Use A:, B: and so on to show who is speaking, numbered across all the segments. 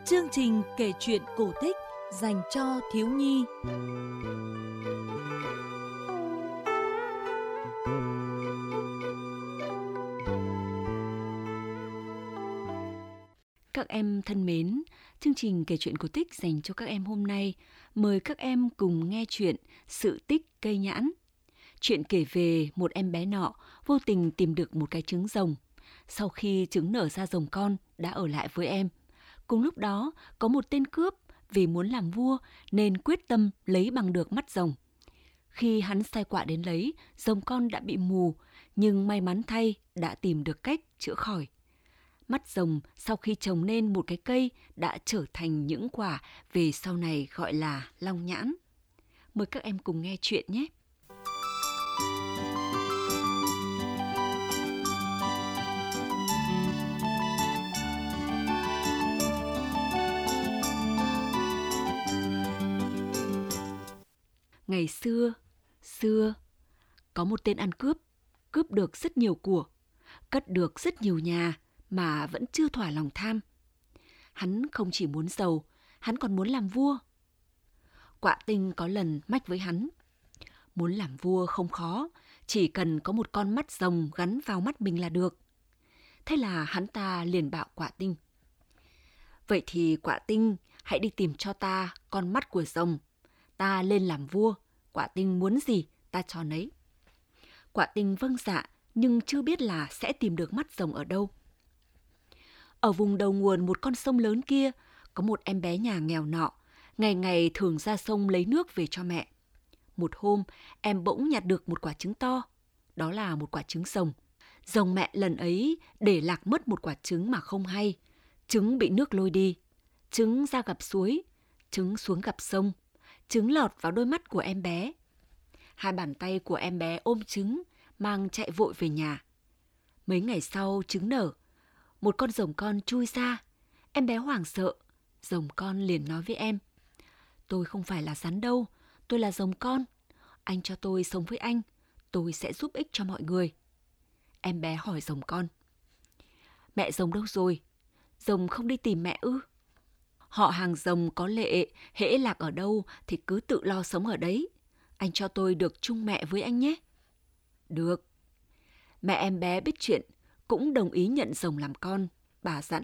A: Chương trình kể chuyện cổ tích dành cho thiếu nhi.
B: Các em thân mến, chương trình kể chuyện cổ tích dành cho các em hôm nay mời các em cùng nghe chuyện Sự tích cây nhãn. Chuyện kể về một em bé nọ vô tình tìm được một cái trứng rồng. Sau khi trứng nở ra rồng con đã ở lại với em. Cùng lúc đó có một tên cướp vì muốn làm vua nên quyết tâm lấy bằng được mắt rồng. Khi hắn sai quạ đến lấy, rồng con đã bị mù, nhưng may mắn thay đã tìm được cách chữa khỏi. Mắt rồng sau khi trồng nên một cái cây đã trở thành những quả về sau này gọi là long nhãn. Mời các em cùng nghe chuyện nhé. Ngày xưa, có một tên ăn cướp, cướp được rất nhiều của, cất được rất nhiều nhà mà vẫn chưa thỏa lòng tham. Hắn không chỉ muốn giàu, hắn còn muốn làm vua. Quạ Tinh có lần mách với hắn, muốn làm vua không khó, chỉ cần có một con mắt rồng gắn vào mắt mình là được. Thế là hắn ta liền bảo Quạ Tinh, vậy thì Quạ Tinh hãy đi tìm cho ta con mắt của rồng. Ta lên làm vua, Quạ Tinh muốn gì ta cho nấy. Quạ Tinh vâng dạ, nhưng chưa biết là sẽ tìm được mắt rồng ở đâu. Ở vùng đầu nguồn một con sông lớn kia, có một em bé nhà nghèo nọ, ngày ngày thường ra sông lấy nước về cho mẹ. Một hôm, em bỗng nhặt được một quả trứng to, đó là một quả trứng rồng. Rồng mẹ lần ấy để lạc mất một quả trứng mà không hay. Trứng bị nước lôi đi, trứng ra gặp suối, trứng xuống gặp sông, trứng lọt vào đôi mắt của em bé. Hai bàn tay của em bé ôm trứng, mang chạy vội về nhà. Mấy ngày sau trứng nở, một con rồng con chui ra. Em bé hoảng sợ, rồng con liền nói với em, tôi không phải là rắn đâu, tôi là rồng con. Anh cho tôi sống với anh, tôi sẽ giúp ích cho mọi người. Em bé hỏi rồng con, mẹ rồng đâu rồi? Rồng không đi tìm mẹ ư? Họ hàng rồng có lệ, hễ lạc ở đâu thì cứ tự lo sống ở đấy. Anh cho tôi được chung mẹ với anh nhé. Được. Mẹ em bé biết chuyện, cũng đồng ý nhận rồng làm con. Bà dặn,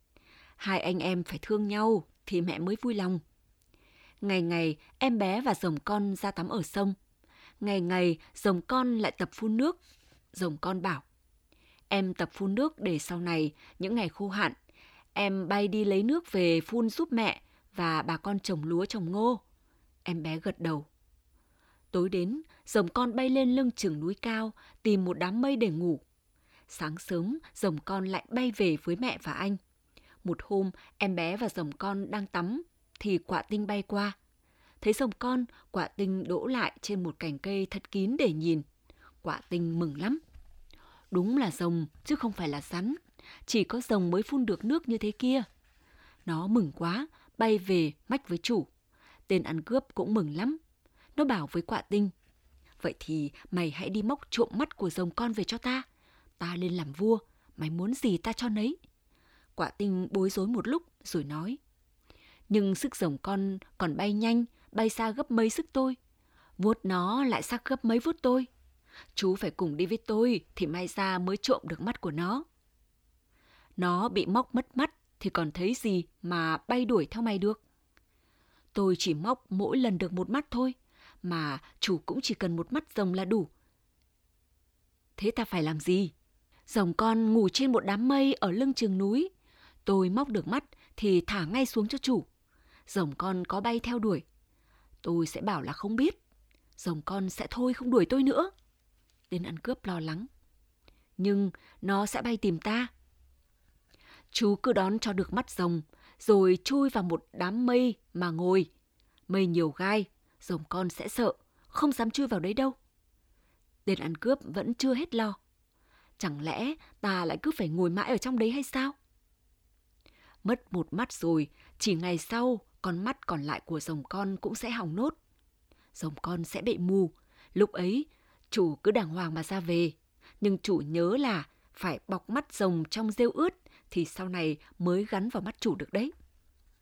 B: hai anh em phải thương nhau thì mẹ mới vui lòng. Ngày ngày em bé và rồng con ra tắm ở sông. Ngày ngày rồng con lại tập phun nước. Rồng con bảo, em tập phun nước để sau này những ngày khô hạn, em bay đi lấy nước về phun giúp mẹ và bà con trồng lúa trồng ngô. Em bé gật đầu. Tối đến, rồng con bay lên lưng chừng núi cao, tìm một đám mây để ngủ. Sáng sớm, rồng con lại bay về với mẹ và anh. Một hôm, em bé và rồng con đang tắm, thì Quạ Tinh bay qua. Thấy rồng con, Quạ Tinh đỗ lại trên một cành cây thật kín để nhìn. Quạ Tinh mừng lắm. Đúng là rồng, chứ không phải là rắn. Chỉ có rồng mới phun được nước như thế kia. Nó mừng quá, bay về mách với chủ. Tên ăn cướp cũng mừng lắm. Nó bảo với Quạ Tinh, vậy thì mày hãy đi móc trộm mắt của rồng con về cho ta. Ta lên làm vua, mày muốn gì ta cho nấy. Quạ Tinh bối rối một lúc rồi nói, nhưng sức rồng con còn bay nhanh, bay xa gấp mấy sức tôi. Vuốt nó lại sắc gấp mấy vuốt tôi. Chú phải cùng đi với tôi thì may ra mới trộm được mắt của nó. Nó bị móc mất mắt thì còn thấy gì mà bay đuổi theo mày được. Tôi chỉ móc mỗi lần được một mắt thôi, mà chủ cũng chỉ cần một mắt rồng là đủ. Thế ta phải làm gì? Rồng con ngủ trên một đám mây ở lưng chừng núi. Tôi móc được mắt thì thả ngay xuống cho chủ. Rồng con có bay theo đuổi, tôi sẽ bảo là không biết. Rồng con sẽ thôi không đuổi tôi nữa. Tên ăn cướp lo lắng. Nhưng nó sẽ bay tìm ta. Chú cứ đón cho được mắt rồng, rồi chui vào một đám mây mà ngồi. Mây nhiều gai, rồng con sẽ sợ, không dám chui vào đấy đâu. Tên ăn cướp vẫn chưa hết lo. Chẳng lẽ ta lại cứ phải ngồi mãi ở trong đấy hay sao? Mất một mắt rồi, chỉ ngày sau, con mắt còn lại của rồng con cũng sẽ hỏng nốt. Rồng con sẽ bị mù. Lúc ấy, chủ cứ đàng hoàng mà ra về. Nhưng chủ nhớ là phải bọc mắt rồng trong rêu ướt thì sau này mới gắn vào mắt chủ được đấy.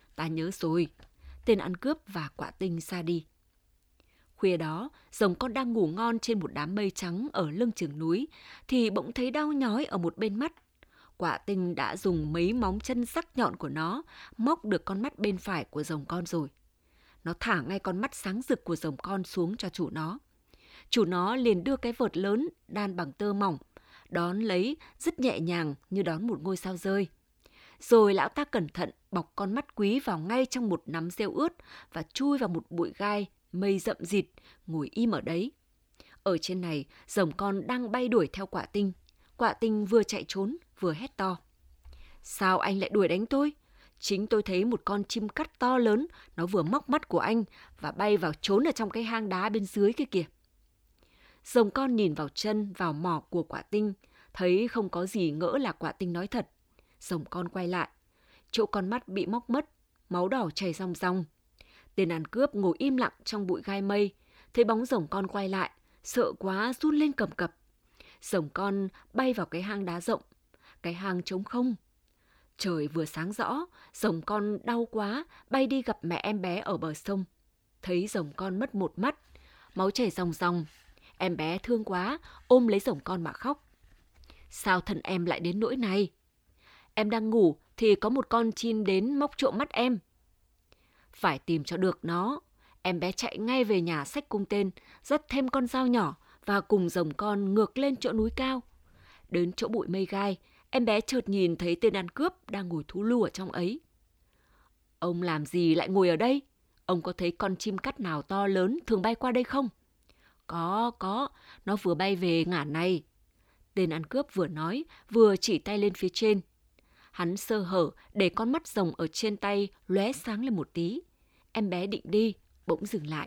B: Ta nhớ rồi. Tên ăn cướp và Quả Tinh ra đi. Khuya đó, rồng con đang ngủ ngon trên một đám mây trắng ở lưng chừng núi, thì bỗng thấy đau nhói ở một bên mắt. Quả Tinh đã dùng mấy móng chân sắc nhọn của nó móc được con mắt bên phải của rồng con rồi. Nó thả ngay con mắt sáng rực của rồng con xuống cho chủ nó. Chủ nó liền đưa cái vợt lớn đan bằng tơ mỏng, đón lấy rất nhẹ nhàng như đón một ngôi sao rơi. Rồi lão ta cẩn thận bọc con mắt quý vào ngay trong một nắm rêu ướt và chui vào một bụi gai mây rậm rịt, ngồi im ở đấy. Ở trên này, rồng con đang bay đuổi theo Quả Tinh. Quả Tinh vừa chạy trốn, vừa hét to. Sao anh lại đuổi đánh tôi? Chính tôi thấy một con chim cắt to lớn, nó vừa móc mắt của anh và bay vào trốn ở trong cái hang đá bên dưới kia kìa. Rồng con nhìn vào chân, vào mỏ của Quả Tinh, thấy không có gì ngỡ là Quả Tinh nói thật. Rồng con quay lại. Chỗ con mắt bị móc mất, máu đỏ chảy ròng ròng. Tên ăn cướp ngồi im lặng trong bụi gai mây, thấy bóng rồng con quay lại, sợ quá run lên cầm cập. Rồng con bay vào cái hang đá rộng, cái hang trống không. Trời vừa sáng rõ, rồng con đau quá, bay đi gặp mẹ em bé ở bờ sông. Thấy rồng con mất một mắt, máu chảy ròng ròng. Em bé thương quá, ôm lấy rồng con mà khóc. Sao thân em lại đến nỗi này? Em đang ngủ thì có một con chim đến móc trộm mắt em. Phải tìm cho được nó. Em bé chạy ngay về nhà xách cung tên, dắt thêm con dao nhỏ và cùng rồng con ngược lên chỗ núi cao. Đến chỗ bụi mây gai, em bé chợt nhìn thấy tên ăn cướp đang ngồi thú lù ở trong ấy. Ông làm gì lại ngồi ở đây? Ông có thấy con chim cắt nào to lớn thường bay qua đây không? Có, nó vừa bay về ngả này. Tên ăn cướp vừa nói, vừa chỉ tay lên phía trên. Hắn sơ hở để con mắt rồng ở trên tay lóe sáng lên một tí. Em bé định đi, bỗng dừng lại.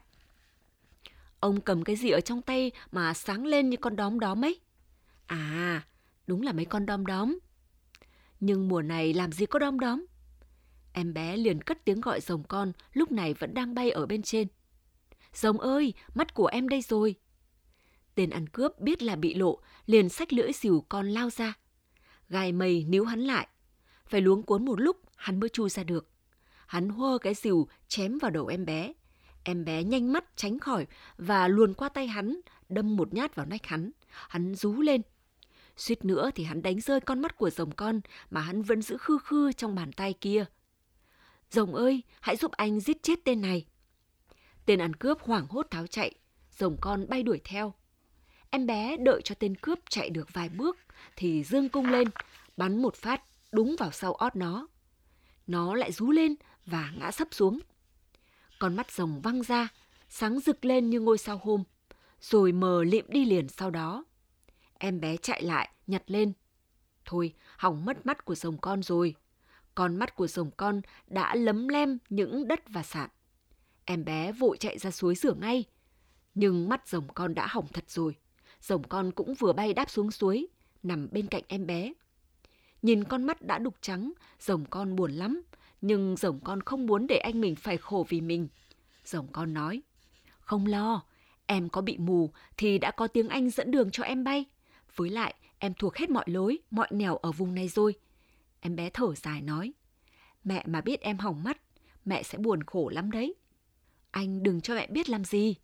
B: Ông cầm cái gì ở trong tay mà sáng lên như con đom đóm ấy? À, đúng là mấy con đom đóm. Nhưng mùa này làm gì có đom đóm? Em bé liền cất tiếng gọi rồng con lúc này vẫn đang bay ở bên trên. Rồng ơi, mắt của em đây rồi. Tên ăn cướp biết là bị lộ, liền xách lưỡi rìu con lao ra. Gai mây níu hắn lại. Phải luống cuống một lúc hắn mới chui ra được. Hắn hô cái rìu chém vào đầu em bé. Em bé nhanh mắt tránh khỏi và luồn qua tay hắn, đâm một nhát vào nách hắn. Hắn rú lên. Suýt nữa thì hắn đánh rơi con mắt của rồng con mà hắn vẫn giữ khư khư trong bàn tay kia. Rồng ơi, hãy giúp anh giết chết tên này. Tên ăn cướp hoảng hốt tháo chạy. Rồng con bay đuổi theo. Em bé đợi cho tên cướp chạy được vài bước thì giương cung lên, bắn một phát đúng vào sau ót nó. Nó lại rú lên và ngã sấp xuống. Con mắt rồng văng ra, sáng rực lên như ngôi sao hôm, rồi mờ lịm đi liền sau đó. Em bé chạy lại, nhặt lên. Thôi, hỏng mất mắt của rồng con rồi. Con mắt của rồng con đã lấm lem những đất và sạn. Em bé vội chạy ra suối rửa ngay. Nhưng mắt rồng con đã hỏng thật rồi. Rồng con cũng vừa bay đáp xuống suối, nằm bên cạnh em bé. Nhìn con mắt đã đục trắng, rồng con buồn lắm. Nhưng rồng con không muốn để anh mình phải khổ vì mình. Rồng con nói, không lo, em có bị mù thì đã có tiếng Anh dẫn đường cho em bay. Với lại, em thuộc hết mọi lối, mọi nẻo ở vùng này rồi. Em bé thở dài nói, mẹ mà biết em hỏng mắt, mẹ sẽ buồn khổ lắm đấy. Anh đừng cho mẹ biết làm gì.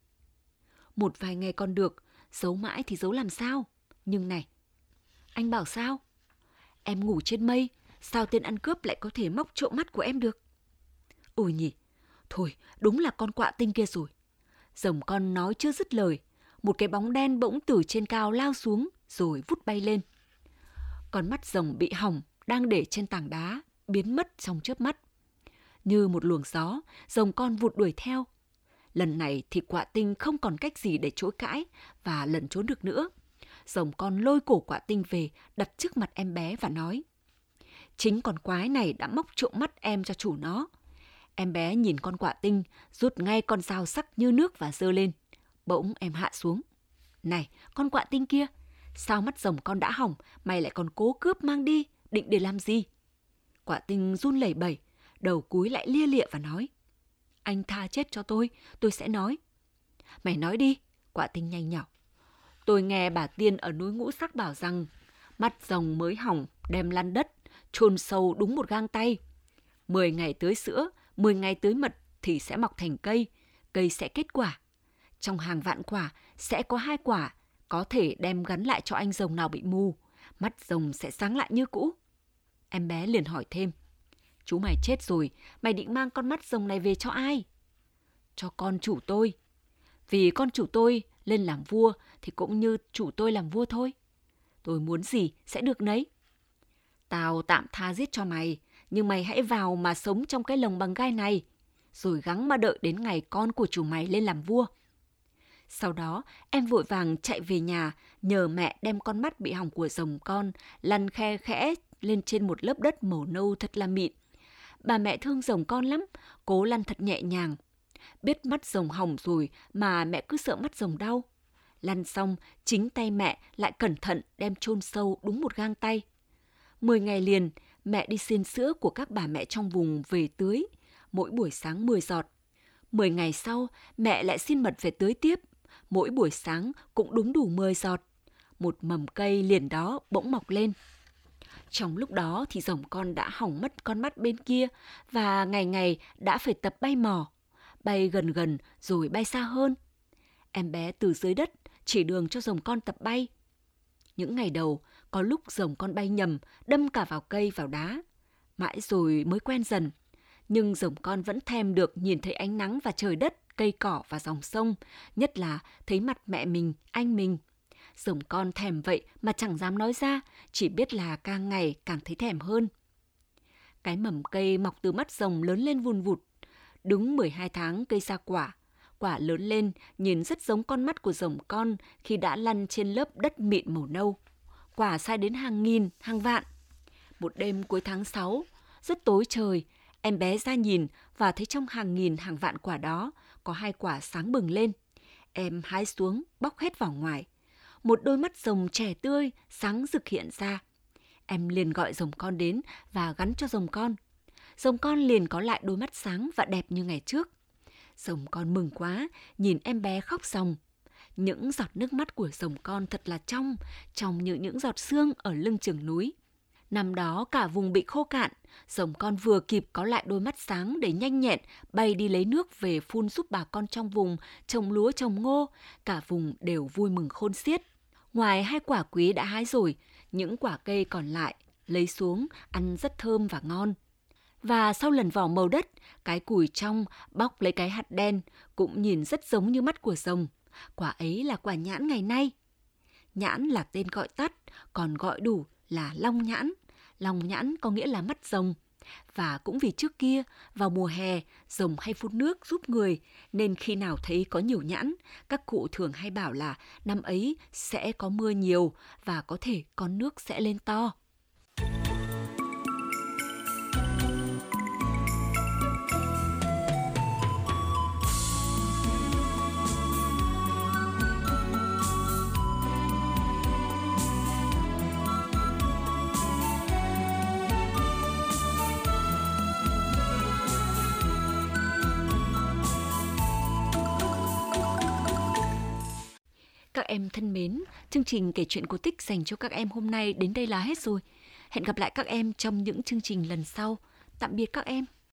B: Một vài ngày còn được, giấu mãi thì giấu làm sao? Nhưng này, anh bảo sao? Em ngủ trên mây, sao tên ăn cướp lại có thể móc trộm mắt của em được? Ôi nhỉ, thôi đúng là con quạ tinh kia rồi. Rồng con nói chưa dứt lời, một cái bóng đen bỗng từ trên cao lao xuống rồi vút bay lên. Con mắt rồng bị hỏng đang để trên tảng đá, biến mất trong chớp mắt. Như một luồng gió, rồng con vụt đuổi theo. Lần này thì quạ tinh không còn cách gì để chối cãi và lẩn trốn được nữa. Rồng con lôi cổ quạ tinh về, đặt trước mặt em bé và nói, chính con quái này đã móc trộm mắt em cho chủ nó. Em bé nhìn con quạ tinh, rút ngay con dao sắc như nước và giơ lên. Bỗng em hạ xuống. Này, con quạ tinh kia, sao mắt rồng con đã hỏng, mày lại còn cố cướp mang đi, định để làm gì? Quạ tinh run lẩy bẩy, đầu cúi lại lia lịa và nói, anh tha chết cho tôi sẽ nói. Mày nói đi, quạ tinh nhanh nhỏ. Tôi nghe bà tiên ở núi Ngũ Sắc bảo rằng mắt rồng mới hỏng đem lăn đất, chôn sâu đúng một gang tay. 10 ngày tưới sữa, 10 ngày tưới mật thì sẽ mọc thành cây, cây sẽ kết quả. Trong hàng vạn quả sẽ có 2 quả có thể đem gắn lại cho anh rồng nào bị mù, mắt rồng sẽ sáng lại như cũ. Em bé liền hỏi thêm, chú mày chết rồi, mày định mang con mắt rồng này về cho ai? Cho con chủ tôi. Vì con chủ tôi lên làm vua thì cũng như chủ tôi làm vua thôi. Tôi muốn gì sẽ được nấy. Tao tạm tha giết cho mày, nhưng mày hãy vào mà sống trong cái lồng bằng gai này, rồi gắng mà đợi đến ngày con của chủ mày lên làm vua. Sau đó, em vội vàng chạy về nhà, nhờ mẹ đem con mắt bị hỏng của rồng con lăn khe khẽ lên trên một lớp đất màu nâu thật là mịn. Bà mẹ thương rồng con lắm, cố lăn thật nhẹ nhàng. Biết mắt rồng hỏng rồi mà mẹ cứ sợ mắt rồng đau. Lăn xong, chính tay mẹ lại cẩn thận đem chôn sâu đúng một gang tay. 10 ngày liền, mẹ đi xin sữa của các bà mẹ trong vùng về tưới, mỗi buổi sáng 10 giọt. 10 ngày sau, mẹ lại xin mật về tưới tiếp, mỗi buổi sáng cũng đúng đủ 10 giọt. Một mầm cây liền đó bỗng mọc lên. Trong lúc đó thì rồng con đã hỏng mất con mắt bên kia và ngày ngày đã phải tập bay mò, bay gần gần rồi bay xa hơn. Em bé từ dưới đất chỉ đường cho rồng con tập bay. Những ngày đầu, có lúc rồng con bay nhầm, đâm cả vào cây vào đá. Mãi rồi mới quen dần. Nhưng rồng con vẫn thèm được nhìn thấy ánh nắng và trời đất, cây cỏ và dòng sông, nhất là thấy mặt mẹ mình, anh mình. Rồng con thèm vậy mà chẳng dám nói ra, chỉ biết là càng ngày càng thấy thèm hơn. Cái mầm cây mọc từ mắt rồng lớn lên vun vụt. Đúng 12 tháng cây ra quả. Quả lớn lên nhìn rất giống con mắt của rồng con khi đã lăn trên lớp đất mịn màu nâu. Quả sai đến hàng nghìn, hàng vạn. Một đêm cuối tháng 6, rất tối trời, em bé ra nhìn và thấy trong hàng nghìn hàng vạn quả đó có 2 quả sáng bừng lên. Em hái xuống, bóc hết vào ngoài. Một đôi mắt rồng trẻ tươi, sáng rực hiện ra. Em liền gọi rồng con đến và gắn cho rồng con. Rồng con liền có lại đôi mắt sáng và đẹp như ngày trước. Rồng con mừng quá, nhìn em bé khóc ròng. Những giọt nước mắt của rồng con thật là trong như những giọt sương ở lưng chừng núi. Năm đó cả vùng bị khô cạn, rồng con vừa kịp có lại đôi mắt sáng để nhanh nhẹn bay đi lấy nước về phun giúp bà con trong vùng trồng lúa trồng ngô, cả vùng đều vui mừng khôn xiết. Ngoài 2 quả quý đã hái rồi, những quả cây còn lại lấy xuống ăn rất thơm và ngon. Và sau lần vỏ màu đất, cái cùi trong bóc lấy cái hạt đen cũng nhìn rất giống như mắt của rồng. Quả ấy là quả nhãn ngày nay. Nhãn là tên gọi tắt, còn gọi đủ là long nhãn. Long nhãn có nghĩa là mắt rồng. Và cũng vì trước kia, vào mùa hè, rồng hay phun nước giúp người, nên khi nào thấy có nhiều nhãn, các cụ thường hay bảo là năm ấy sẽ có mưa nhiều và có thể con nước sẽ lên to. Các em thân mến, chương trình kể chuyện cổ tích dành cho các em hôm nay đến đây là hết rồi. Hẹn gặp lại các em trong những chương trình lần sau. Tạm biệt các em.